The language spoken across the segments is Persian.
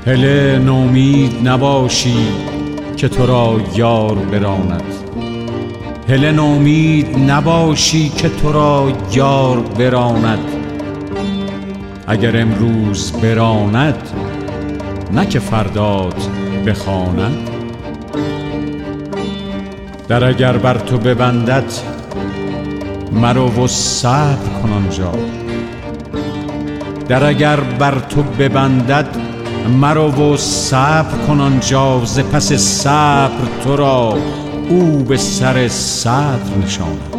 هله نومید نباشی که تو را یار براند. هله نومید نباشی که تو را یار براند. اگر امروز براند نه که فردات بخواند. در اگر بر تو ببندد مرو و صبر کن آنجا. در اگر بر تو ببندد مرو و صبر کن آنجا. ز پس صبر تو را او به سر صدر نشاند.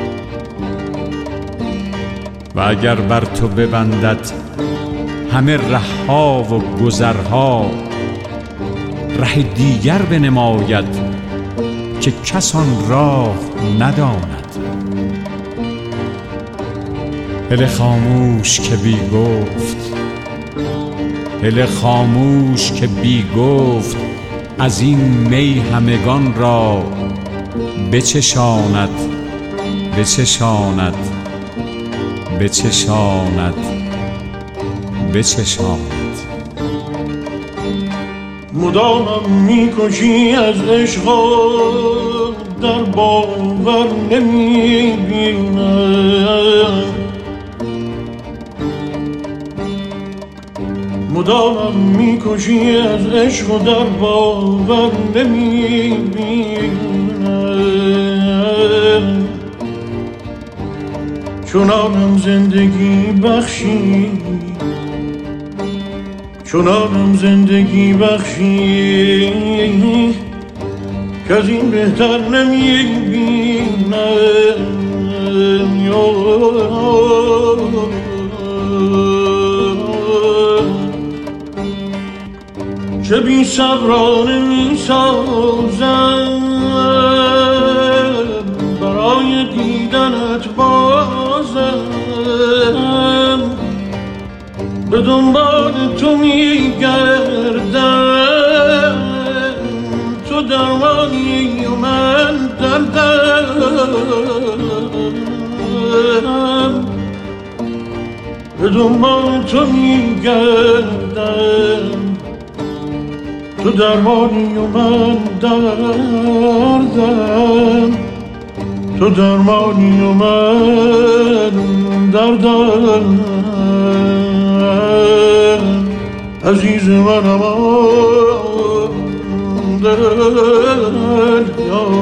و اگر بر تو ببندد همه رهها و گذرها، ره دیگر بنماید که کس آن راه نداند. هله خاموش که بی گفت، هله خاموش که بی گفت، از این می همگان را بچشاند، بچشاند، بچشاند، بچشاند. مدامم میکشی از عشق در باور نمیبینم. مدامم میکشی از عشق در باور نمیبینم. چنانم زندگی بخشی، چنانم زندگی بخشی که از این بهتر نمیبینم. چه بی صبرانه میسازم برای دیدنت بازم. به دنبال تو میگردم، تو درمانی و من دردم. به دنبال تو میگردم، تو درمانی و من دردم. تو درمانی و من دردم. عزیز منم دل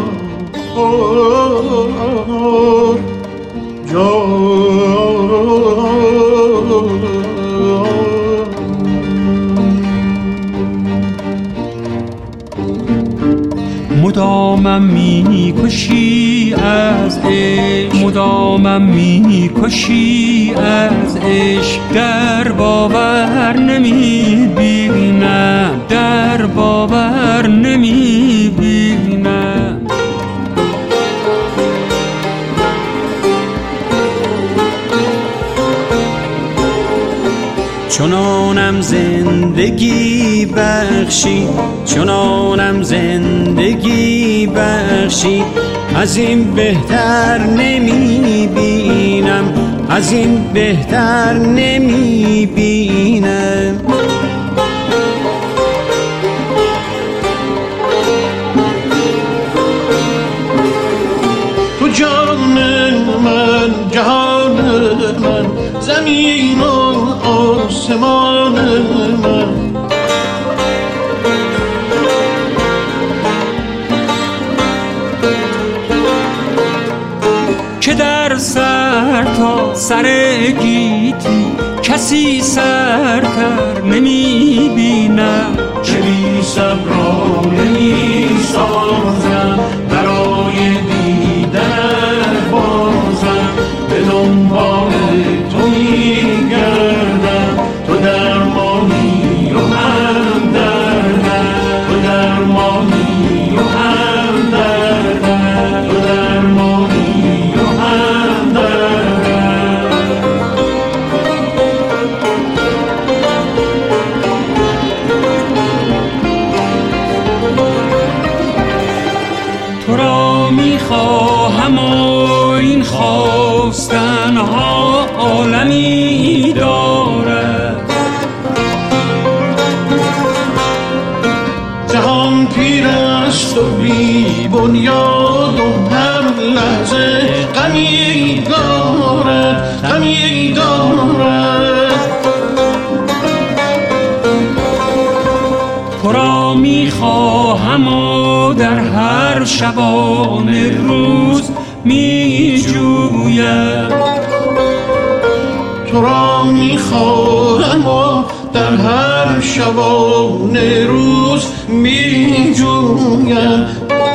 مدامم میکشی از عشق، مدامم میکشی از عشق. در باور نمیبینم، در باور نمیبینم. چنانم زندگی بخشی، چنانم زندگی بخشی. از این بهتر نمیبینم، از این بهتر نمیبینم. تو جان من، جهان من، زمین و آسمان من. که در سر تا سر گیتی کسی سرتر نمیبینم. چه بی صبرانه میسازم برای دیدن بازم. به دنبال تو میگردم، تو درمانی و من دردم. تو درمانی و من دردم. تو درمانی و من دردم. تو را میخواهم و این خواستنها عالمی دارد. بنیاد و هر لحظه غمی دارد، غمی دارد. تو را میخواهم و در هر شبانه روز میجویم، تو را میخواهم و در هر شبانه روز میجویم.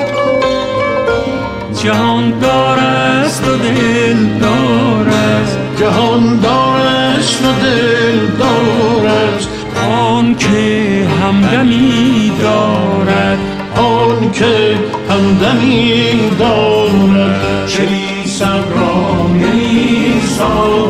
جهاندار است و دلدار است، جهاندار است و دلدار است. آن که همدمی دارد، آن که همدمی دارد. چلی صبرانه ای